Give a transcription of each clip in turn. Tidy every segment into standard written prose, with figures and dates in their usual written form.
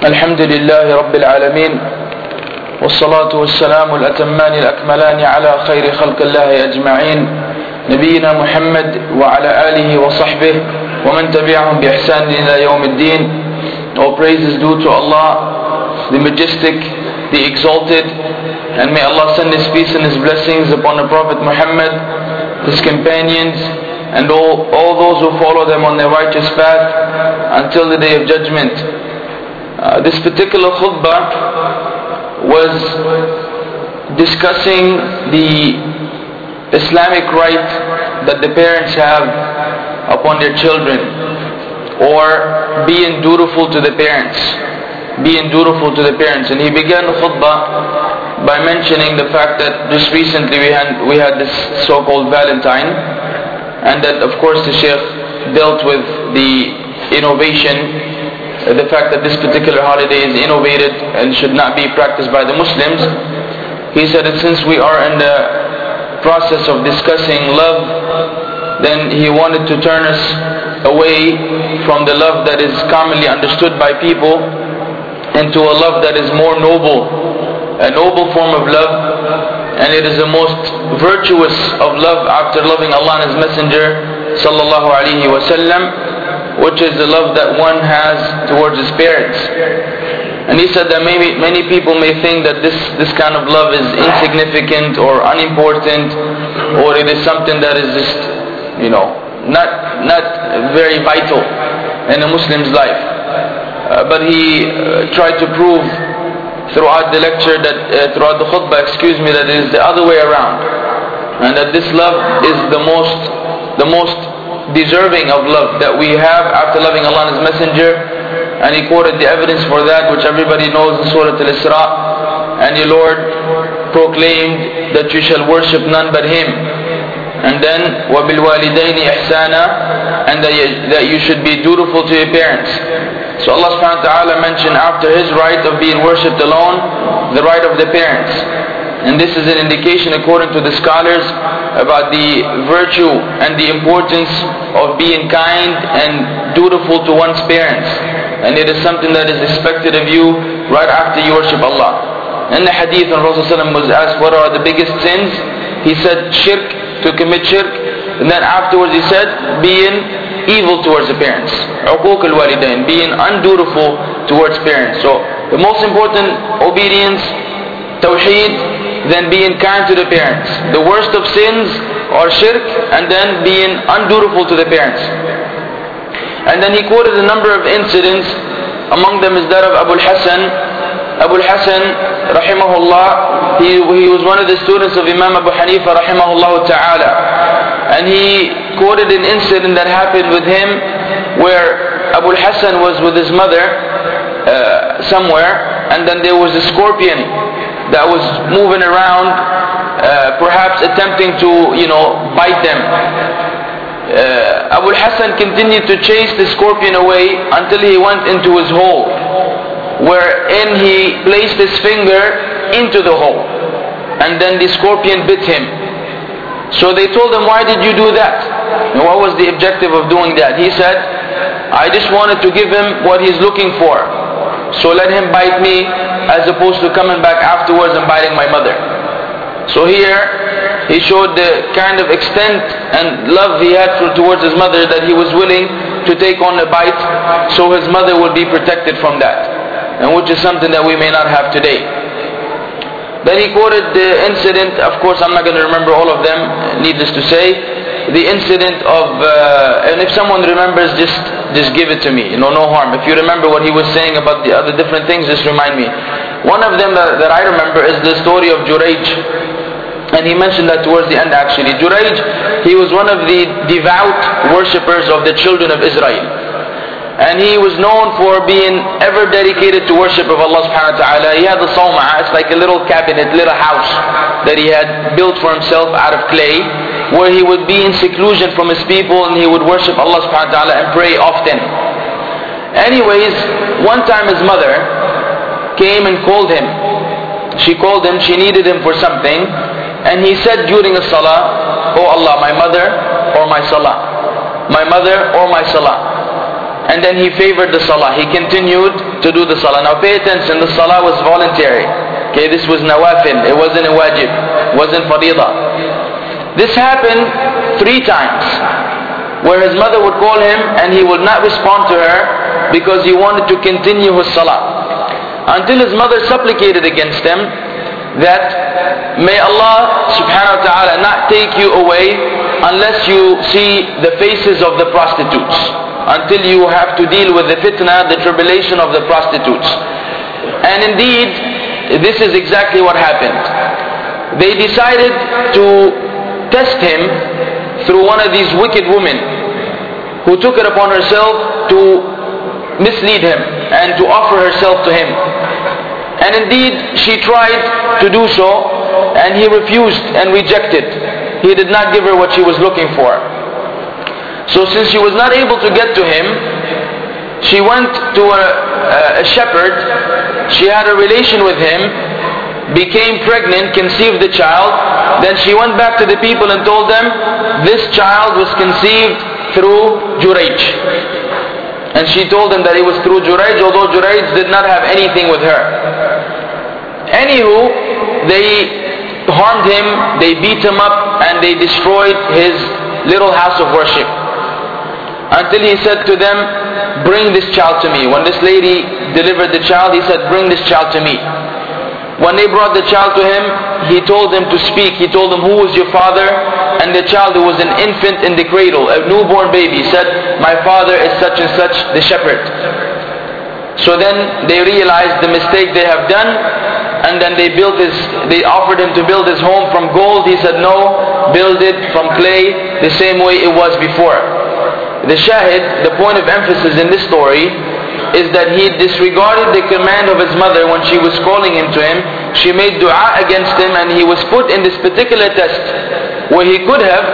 الحمد لله رب العالمين والصلاة والسلام الأتمان الأكملان على خير خلق الله أجمعين نبينا محمد وعلى آله وصحبه ومن تبعهم بإحسان إلى يوم الدين. All praise is due to Allah, the majestic, the exalted, and may Allah send His peace and His blessings upon the Prophet Muhammad, his companions, and all those who follow them on their righteous path until the day of judgment. This particular khutbah was discussing the Islamic right that the parents have upon their children, or being dutiful to the parents. Being dutiful to the parents. And he began the khutbah by mentioning the fact that just recently we had this so-called Valentine, and that of course the Shaykh dealt with the innovation, the fact that this particular holiday is innovated and should not be practiced by the Muslims. He said that since we are in the process of discussing love, then he wanted to turn us away from the love that is commonly understood by people into a love that is more noble, a noble form of love, and it is the most virtuous of love after loving Allah and His Messenger sallallahu alaihi wasallam, which is the love that one has towards his parents. And he said that many people may think that this kind of love is insignificant or unimportant, or it is something that is just, not very vital in a Muslim's life. But he tried to prove throughout the lecture that, throughout the khutbah, that it is the other way around, and that this love is the most deserving of love that we have after loving Allah and His Messenger. And he quoted the evidence for that, which everybody knows in Surah Al-Isra. And your Lord proclaimed that you shall worship none but Him. And then وَبِالْوَالِدَيْنِ إِحْسَانًا, and that you should be dutiful to your parents. So Allah subhanahu wa ta'ala mentioned after His right of being worshipped alone, the right of the parents. And this is an indication, according to the scholars, about the virtue and the importance of being kind and dutiful to one's parents. And it is something that is expected of you right after you worship Allah. In the hadith, when Rasulullah was asked what are the biggest sins, he said shirk, to commit shirk, and then afterwards he said being evil towards the parents, uquq al-walidain, being undutiful towards parents. So the most important obedience, tawheed, then being kind to the parents. The worst of sins are shirk, and then being undutiful to the parents. And then he quoted a number of incidents. Among them is that of Abu al-Hasan. Abu al-Hasan rahimahullah, he was one of the students of Imam Abu Hanifa rahimahullah ta'ala. And he quoted an incident that happened with him where Abu al-Hasan was with his mother somewhere, and then there was a scorpion that was moving around, perhaps attempting to, bite them. Abu al-Hasan continued to chase the scorpion away until he went into his hole, wherein he placed his finger into the hole, and then the scorpion bit him. So they told him, why did you do that? And what was the objective of doing that? He said, I just wanted to give him what he's looking for, so let him bite me, as opposed to coming back afterwards and biting my mother. So here, he showed the kind of extent and love he had towards his mother, that he was willing to take on a bite so his mother would be protected from that, and which is something that we may not have today. Then he quoted the incident, of course I'm not going to remember all of them, needless to say, the incident of, and if someone remembers, just give it to me, no harm. If you remember what he was saying about the other different things, just remind me. One of them that I remember is the story of Jurayj, and he mentioned that towards the end actually. Jurayj, he was one of the devout worshippers of the children of Israel. And he was known for being ever dedicated to worship of Allah subhanahu wa ta'ala. He had the sawma'a, it's like a little cabinet, little house that he had built for himself out of clay, where he would be in seclusion from his people and he would worship Allah subhanahu wa ta'ala and pray often. Anyways, one time his mother came and called him. She called him, she needed him for something, and he said during a salah, oh Allah, my mother or my salah? My mother or my salah? and then he favored the salah. He continued to do the salah. Now pay attention, the salah was voluntary. Okay, this was nawafil. It wasn't a wajib. It wasn't faridah. This happened 3 times, where his mother would call him and he would not respond to her because he wanted to continue his salah. Until his mother supplicated against him that may Allah subhanahu wa ta'ala not take you away unless you see the faces of the prostitutes, until you have to deal with the fitna, the tribulation of the prostitutes. And indeed, this is exactly what happened. They decided to test him through one of these wicked women who took it upon herself to mislead him and to offer herself to him. And indeed, she tried to do so, and he refused and rejected. He did not give her what she was looking for. So since she was not able to get to him, she went to a shepherd. She had a relation with him, became pregnant, conceived the child. Then she went back to the people and told them, this child was conceived through Jurayj. And she told them that it was through Jurayj, although Jurayj did not have anything with her. Anywho, they harmed him, they beat him up, and they destroyed his little house of worship. Until he said to them, bring this child to me. When this lady delivered the child, he said, bring this child to me. When they brought the child to him, he told them to speak. He told them, who was your father? And the child, who was an infant in the cradle, a newborn baby, said, my father is such and such, the shepherd. So then they realized the mistake they have done, and then they offered him to build his home from gold. He said, no, build it from clay, the same way it was before. The shahid, the point of emphasis in this story, is that he disregarded the command of his mother when she was calling him to him. She made dua against him, and he was put in this particular test where he could have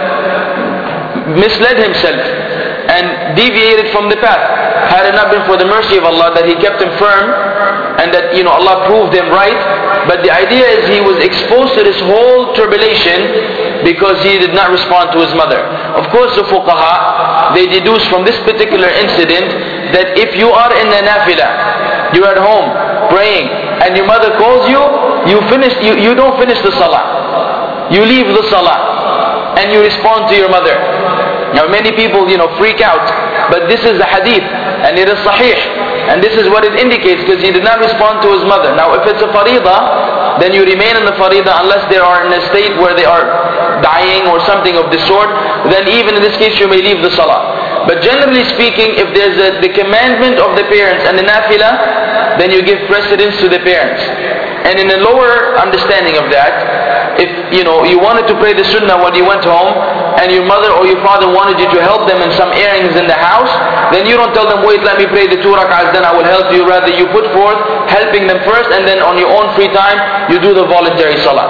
misled himself and deviated from the path. Had it not been for the mercy of Allah that He kept him firm, and that Allah proved him right. But the idea is he was exposed to this whole tribulation because he did not respond to his mother. Of course, the fuqaha, they deduce from this particular incident that if you are in the nafilah, you're at home praying, and your mother calls you, you don't finish the salah. You leave the salah and you respond to your mother. Now many people freak out, but this is the hadith and it is sahih, and this is what it indicates, because he did not respond to his mother. Now if it's a faridah, then you remain in the faridah unless they are in a state where they are dying or something of this sort. Then even in this case you may leave the salah. But generally speaking, if there's the commandment of the parents and the nafilah, then you give precedence to the parents. And in a lower understanding of that, if you wanted to pray the sunnah when you went home, and your mother or your father wanted you to help them in some errands in the house, then you don't tell them, wait, let me pray the 2 rak'ahs, then I will help you. Rather, you put forth helping them first, and then on your own free time, you do the voluntary salah.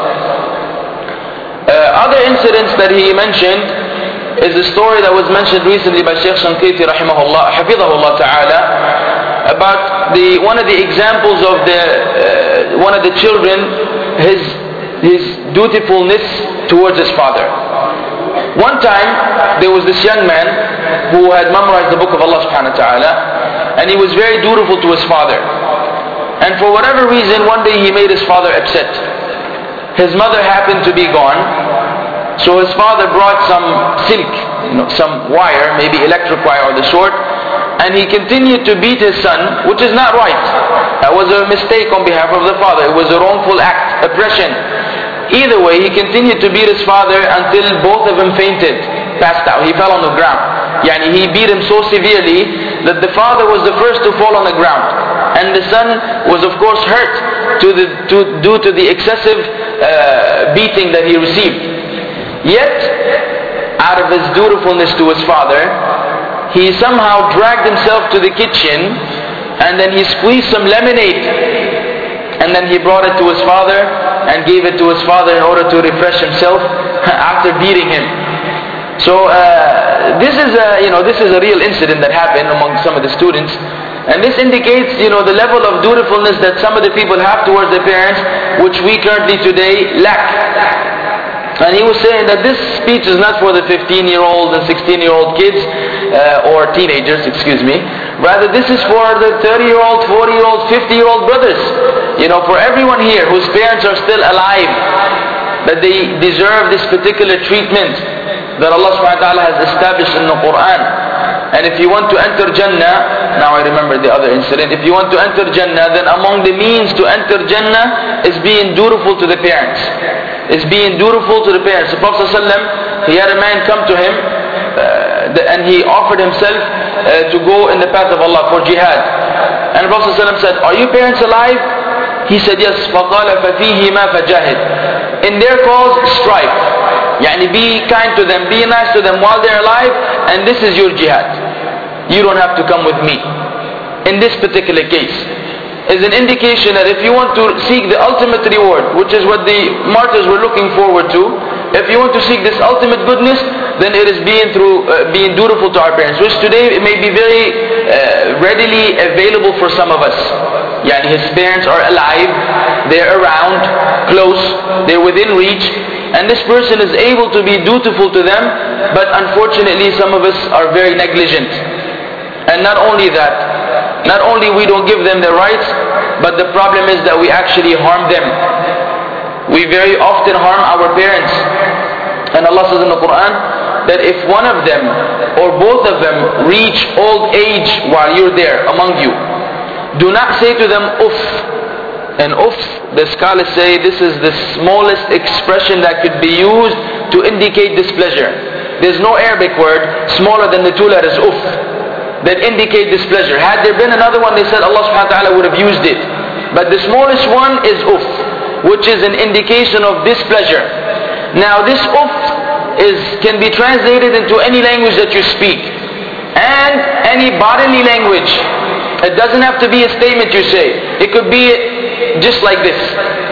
Other incidents that he mentioned is a story that was mentioned recently by Shaykh Shanqiti rahimahullah, hafidhahullah ta'ala, about one of the examples of one of the children, his dutifulness towards his father. One time, there was this young man who had memorized the book of Allah subhanahu wa ta'ala, and he was very dutiful to his father. And for whatever reason, one day he made his father upset. His mother happened to be gone, so his father brought some silk, some wire, maybe electric wire or the sort, and he continued to beat his son, which is not right. That was a mistake on behalf of the father. It was a wrongful act, oppression. Either way, he continued to beat his father until both of them fainted, passed out. He fell on the ground. He beat him so severely that the father was the first to fall on the ground. And the son was of course hurt due to the excessive beating that he received. Yet, out of his dutifulness to his father, he somehow dragged himself to the kitchen, and then he squeezed some lemonade, and then he brought it to his father and gave it to his father in order to refresh himself after beating him. So this is a real incident that happened among some of the students, and this indicates the level of dutifulness that some of the people have towards their parents, which we currently today lack. And he was saying that this speech is not for the 15-year-old and 16-year-old kids, or teenagers, excuse me. Rather, this is for the 30-year-old, 40-year-old, 50-year-old brothers. For everyone here whose parents are still alive, that they deserve this particular treatment that Allah subhanahu wa ta'ala has established in the Quran. And if you want to enter Jannah, now I remember the other incident, if you want to enter Jannah, then among the means to enter Jannah is being dutiful to the parents. Is being dutiful to the parents. The Prophet ﷺ, he had a man come to him, and he offered himself to go in the path of Allah for jihad. And the Prophet ﷺ said, "Are your parents alive?" He said, "Yes." فَقَالَ فَفِيهِمَا فَجَاهِدْ. In their cause, strive. Be kind to them, be nice to them while they're alive, and this is your jihad. You don't have to come with me. In this particular case, is an indication that if you want to seek the ultimate reward, which is what the martyrs were looking forward to, if you want to seek this ultimate goodness, then it is being dutiful to our parents, which today it may be very readily available for some of us. His parents are alive, they're around, close, they're within reach, and this person is able to be dutiful to them, but unfortunately some of us are very negligent. And not only that, not only we don't give them their rights, but the problem is that we actually harm them. We very often harm our parents. And Allah says in the Quran that if one of them or both of them reach old age while you're there among you, do not say to them uff. And uff, the scholars say, this is the smallest expression that could be used to indicate displeasure. There's no Arabic word smaller than the two letters uff that indicate displeasure. Had there been another one, they said Allah subhanahu wa ta'ala would have used it. But the smallest one is uff, which is an indication of displeasure. Now this uff can be translated into any language that you speak, and any bodily language. It doesn't have to be a statement you say. It could be just like this.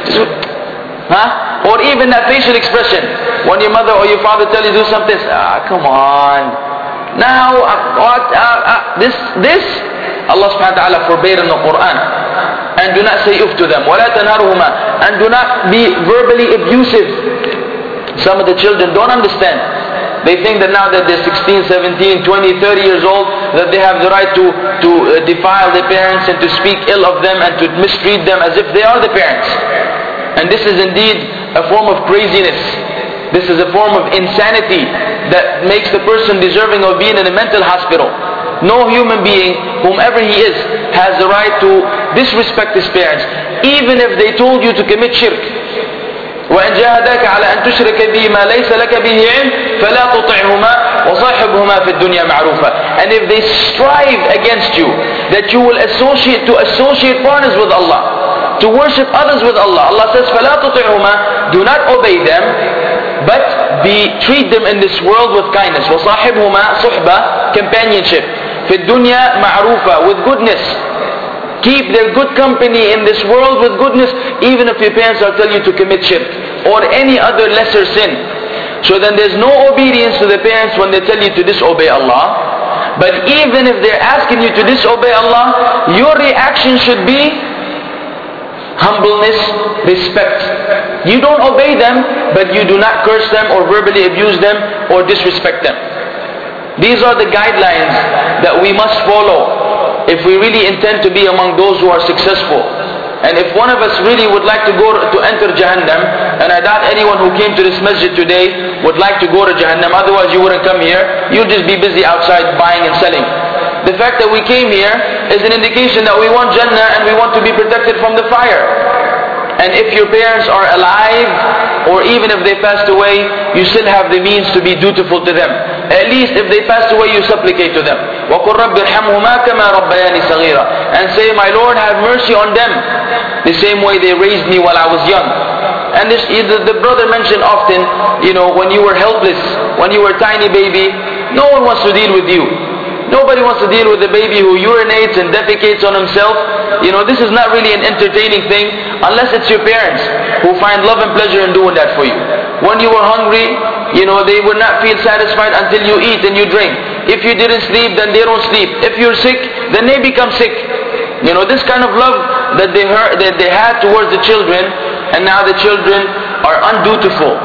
Or even that facial expression. When your mother or your father tell you to do something, come on. Now, this Allah subhanahu wa ta'ala forbade in the Quran. And do not say uff to them. وَلَا تَنْهَرُهُمَا. And do not be verbally abusive. Some of the children don't understand. They think that now that they're 16, 17, 20, 30 years old, that they have the right to defile their parents and to speak ill of them and to mistreat them as if they are the parents. And this is indeed a form of craziness. This is a form of insanity that makes the person deserving of being in a mental hospital. No human being, whomever he is, has the right to disrespect his parents, even if they told you to commit shirk. وَإِنْ جَاهَدَاكَ عَلَىٰ أَنْ تُشْرِكَ بِي مَا لَيْسَ لَكَ بِهِ عِلْمٍ فَلَا تُطِعْهُمَا وَصَاحِبْهُمَا فِي الدُّنْيَا مَعْرُوفًا. And if they strive against you, that you will associate partners with Allah, to worship others with Allah, Allah says, فَلَا تُطِعْهُمَا. Do not obey them, but treat them in this world with kindness. وَصَاحِبْهُمَا صُحْبَةً, companionship. فِي الدُّنْيا مَعْرُوفًا, with goodness. Keep their good company in this world with goodness, even if your parents are telling you to commit shirk or any other lesser sin. So then there's no obedience to the parents when they tell you to disobey Allah. But even if they're asking you to disobey Allah, your reaction should be humbleness, respect. You don't obey them, but you do not curse them or verbally abuse them or disrespect them. These are the guidelines that we must follow if we really intend to be among those who are successful. And if one of us really would like to enter Jahannam, and I doubt anyone who came to this masjid today would like to go to Jahannam, otherwise you wouldn't come here, you'll just be busy outside buying and selling. The fact that we came here is an indication that we want Jannah and we want to be protected from the fire. And if your parents are alive, or even if they passed away, you still have the means to be dutiful to them. At least if they passed away, you supplicate to them. وَقُلْ رَبِّ ارْحَمْهُمَا كَمَا رَبَّيَانِ صَغِيرًا. And say, my Lord, have mercy on them, the same way they raised me while I was young. And the brother mentioned often, when you were helpless, when you were a tiny baby, no one wants to deal with you. Nobody wants to deal with a baby who urinates and defecates on himself. This is not really an entertaining thing, unless it's your parents who find love and pleasure in doing that for you. When you were hungry, they would not feel satisfied until you eat and you drink. If you didn't sleep, then they don't sleep. If you're sick, then they become sick. This kind of love that they had towards the children, and now the children are undutiful.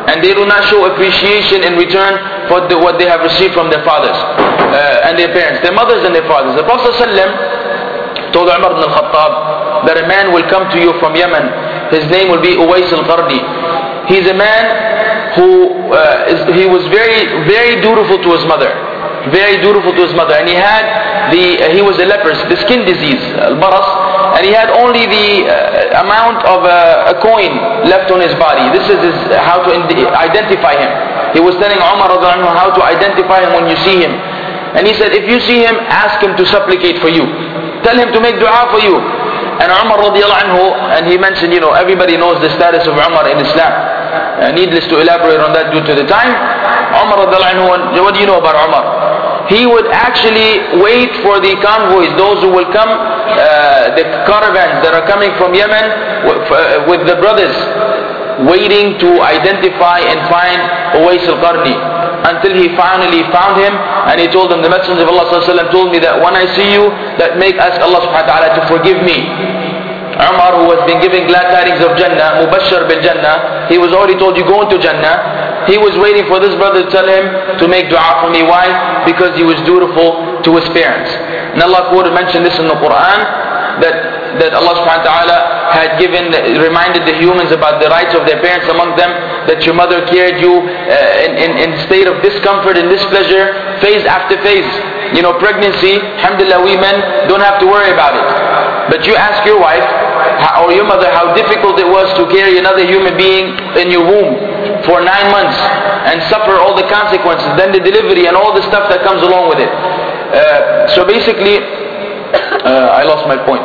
and they do not show appreciation in return for what they have received from their fathers and their parents, their mothers and their fathers. The Prophet ﷺ told Umar ibn al-Khattab that a man will come to you from Yemen. His name will be Uwais al-Qarni. He's a man who he was very, very dutiful to his mother. Very dutiful to his mother. And he was a leper, the skin disease, al-baras, and he had only the amount of a coin left on his body. This is how to identify him. He was telling Umar how to identify him when you see him. And he said, if you see him, ask him to supplicate for you. Tell him to make dua for you. And Umar radiallahu anhu, and he mentioned, everybody knows the status of Umar in Islam. Needless to elaborate on that due to the time. Umar radiallahu anhu, what do you know about Umar? He would actually wait for the convoys, those who will come, the caravans that are coming from Yemen with the brothers, waiting to identify and find Uwais al-Qarni, until he finally found him, and he told them, the Messenger of Allah ﷺ told me that when I see you, ask Allah subhanahu wa ta'ala to forgive me. Umar, who has been giving glad tidings of Jannah, Mubashshar bil Jannah, he was already told, you go into Jannah. He was waiting for this brother to tell him to make dua for me. Why? Because he was dutiful to his parents. And Allah mentioned this in the Quran, that Allah subhanahu wa ta'ala had reminded the humans about the rights of their parents among them, that your mother carried you in state of discomfort and displeasure, phase after phase. Pregnancy, alhamdulillah, we men don't have to worry about it. But you ask your wife or your mother how difficult it was to carry another human being in your womb for 9 months and suffer all the consequences, then the delivery and all the stuff that comes along with it. So basically, I lost my point.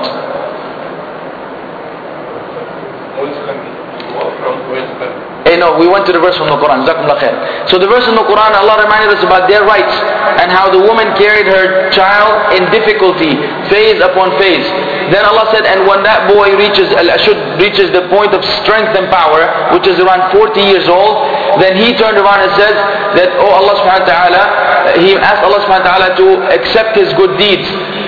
No, we went to the verse from the Quran. So the verse in the Quran, Allah reminded us about their rights and how the woman carried her child in difficulty, phase upon phase. Then Allah said, and when that boy reaches the point of strength and power, which is around 40 years old, then he turned around and says that, oh Allah subhanahu wa ta'ala, he asked Allah subhanahu wa ta'ala to accept his good deeds.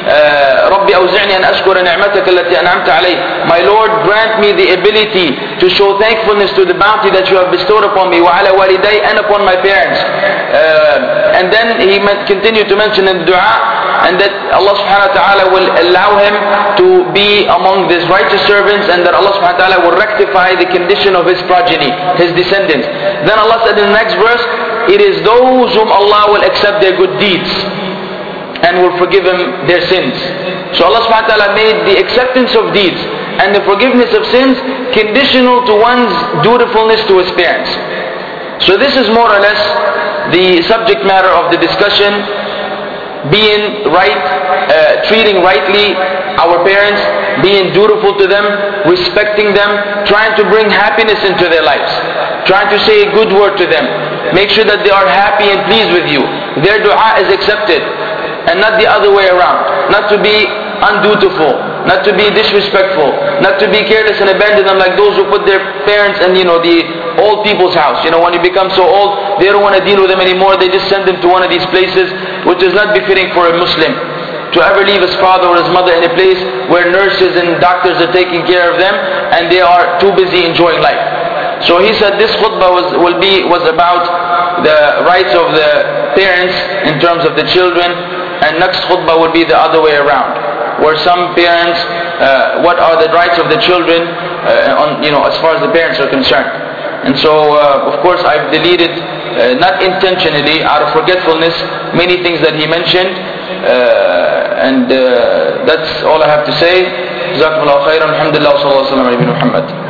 رَبِّ أَوْزِعْنِي أَنْ أَشْكُرَ نِعْمَتَكَ الَّتِي أَنْعَمْتَ عَلَيْهِ. My Lord, grant me the ability to show thankfulness to the bounty that you have bestowed upon me, وَعَلَى وَالِدَيْ, and upon my parents. And then he continued to mention in the dua, and that Allah subhanahu wa ta'ala will allow him to be among these righteous servants, and that Allah subhanahu wa ta'ala will rectify the condition of his progeny, his descendants. Then Allah said in the next verse, it is those whom Allah will accept their good deeds and will forgive them their sins. So Allah subhanahu wa ta'ala made the acceptance of deeds and the forgiveness of sins conditional to one's dutifulness to his parents. So this is more or less the subject matter of the discussion: being right, treating rightly our parents, being dutiful to them, respecting them, trying to bring happiness into their lives, trying to say a good word to them, make sure that they are happy and pleased with you, their dua is accepted, and not the other way around. Not to be undutiful, not to be disrespectful, not to be careless and abandon them like those who put their parents in the old people's house. When you become so old, they don't want to deal with them anymore, they just send them to one of these places, which is not befitting for a Muslim. To ever leave his father or his mother in a place where nurses and doctors are taking care of them and they are too busy enjoying life. So he said this khutbah was about the rights of the parents in terms of the children, and next khutbah would be the other way around, where some parents, what are the rights of the children as far as the parents are concerned. And so of course I've deleted, not intentionally, out of forgetfulness, many things that he mentioned, and that's all I have to say. Jazakumullahu khairan. Alhamdulillah wa sallallahu alaihi wa sallam ala Muhammad.